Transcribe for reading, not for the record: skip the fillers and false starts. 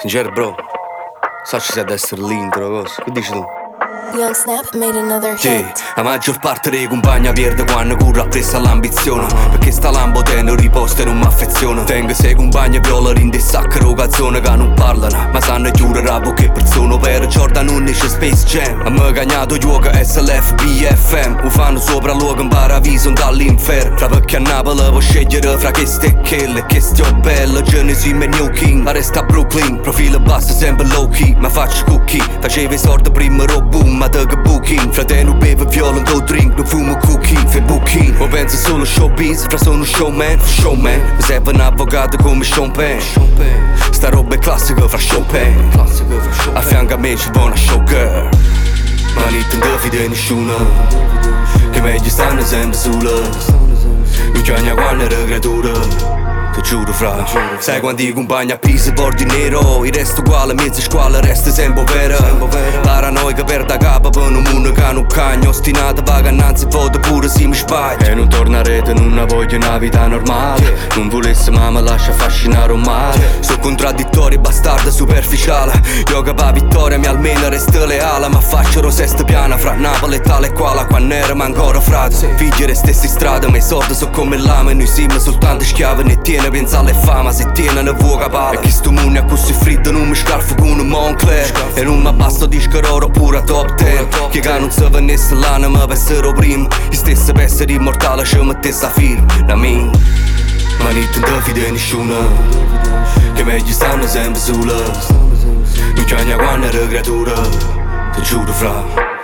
Sincero bro, sacci se ad essere l'intro, cosa? Che dici tu? Young Snap made another Sì, hit. la maggior parte dei compagni pierde quando corre appresso all'ambizione. Perché sta lambo tengo riposta e non m'affeziona. Tengo sei compagni viola in dei sacro cazzone che non parlano, ma sanno chiudere la bocca e persone. Per Jordan 11 Space Jam. A me cagnato gioca SLF BFM. Lo fanno sopra luogo in paradiso dall'inferno. Fra perché a Napoli può scegliere fra queste e quelle. Che stia bella, Genesis e New King. Ma resta a Brooklyn, profilo basso sempre low key. Ma faccio cookie, facevo i sordi prima ero boom. Ma te che booking, fratello beve viola, non do drink, non fumo cookie, fai booking. O penso solo showbiz, fra sono showman. Mi serve un avvocato come Sean Penn. Sta roba è classica fra Chopin. A fianco a me ci vuole una showgirl. Ma non ti fide nessuno, che meglio stanno sempre sola. Non c'è quando era creatura. Ti giuro fra, sai quanti i compagni a pisa bordi nero. Il resto uguale, mezzo squalo, resta sempre vera. Paranoica per da capo per un mondo che non cagna. Ostinata vacanza, foto pure se mi sbaglio. E non torna a rete, non voglio una vita normale. Non volesse ma mi lascia affascinare un male. Sono contraddittorio, bastardo, superficiale. Io che pa vittoria mi almeno resta leale. Ma faccio sesta piana fra Napoli e tale e quale. Quando eravamo ancora frate, figli restessi strada, ma i soldi sono come lame. Noi siamo soltanto schiavi, ne tiene pensa alle fama, se tiene ne vuoi capare. E chi sto mondo è così freddo non mi scalfo con un Moncler. E non mi abbasso disco oro pure a top 10. Che non si venisse l'anima per essere prima. I stessi per essere immortale ci mettesse a film da me. Ma non ti fide nessuno, che meglio stanno sempre sola. Non c'è quando era creatura, ti giuro fra.